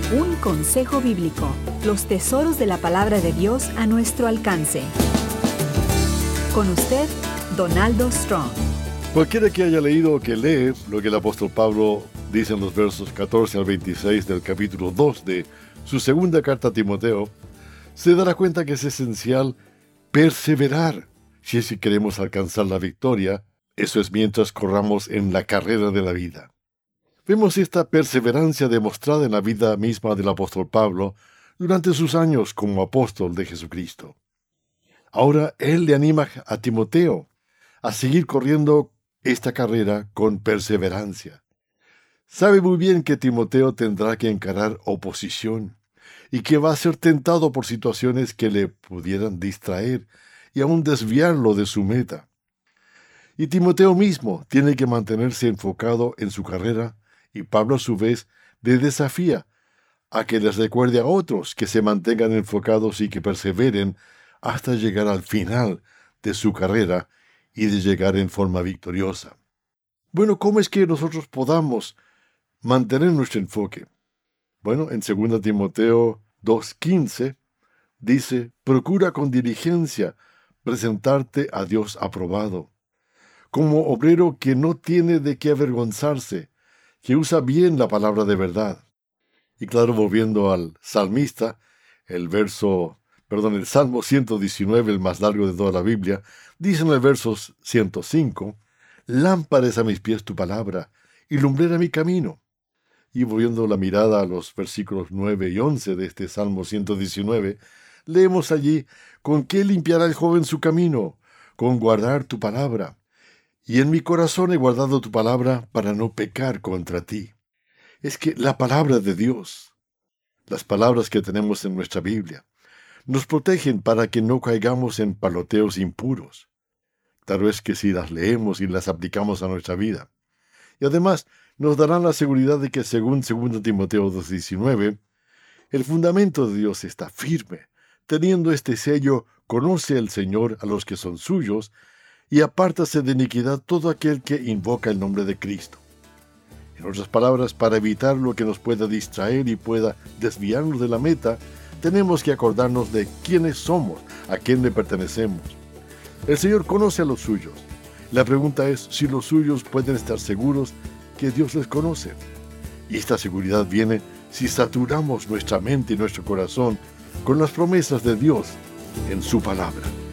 Un consejo bíblico. Los tesoros de la palabra de Dios a nuestro alcance. Con usted, Donaldo Strong. Cualquiera que haya leído o que lee lo que el apóstol Pablo dice en los versos 14 al 26 del capítulo 2 de su segunda carta a Timoteo, se dará cuenta que es esencial perseverar si es que queremos alcanzar la victoria. Eso es mientras corramos en la carrera de la vida. Vemos esta perseverancia demostrada en la vida misma del apóstol Pablo durante sus años como apóstol de Jesucristo. Ahora él le anima a Timoteo a seguir corriendo esta carrera con perseverancia. Sabe muy bien que Timoteo tendrá que encarar oposición y que va a ser tentado por situaciones que le pudieran distraer y aún desviarlo de su meta. Y Timoteo mismo tiene que mantenerse enfocado en su carrera, y Pablo a su vez le desafía a que les recuerde a otros que se mantengan enfocados y que perseveren hasta llegar al final de su carrera y de llegar en forma victoriosa. Bueno, ¿cómo es que nosotros podamos mantener nuestro enfoque? Bueno, en 2 Timoteo 2:15 dice: procura con diligencia presentarte a Dios aprobado, como obrero que no tiene de qué avergonzarse, que usa bien la palabra de verdad. Y claro, volviendo al salmista, el Salmo 119, el más largo de toda la Biblia, dice en el verso 105, lámpara es a mis pies tu palabra, y lumbrera mi camino. Y volviendo la mirada a los versículos 9 y 11 de este Salmo 119, leemos allí: ¿con qué limpiará el joven su camino? Con guardar tu palabra. Y en mi corazón he guardado tu palabra para no pecar contra ti. Es que la palabra de Dios, las palabras que tenemos en nuestra Biblia, nos protegen para que no caigamos en paloteos impuros. Claro es que si las leemos y las aplicamos a nuestra vida. Y además nos darán la seguridad de que según 2 Timoteo 2:19, el fundamento de Dios está firme. Teniendo este sello, conoce el Señor a los que son suyos, y apártase de iniquidad todo aquel que invoca el nombre de Cristo. En otras palabras, para evitar lo que nos pueda distraer y pueda desviarnos de la meta, tenemos que acordarnos de quiénes somos, a quién le pertenecemos. El Señor conoce a los suyos. La pregunta es si los suyos pueden estar seguros que Dios les conoce. Y esta seguridad viene si saturamos nuestra mente y nuestro corazón con las promesas de Dios en su palabra.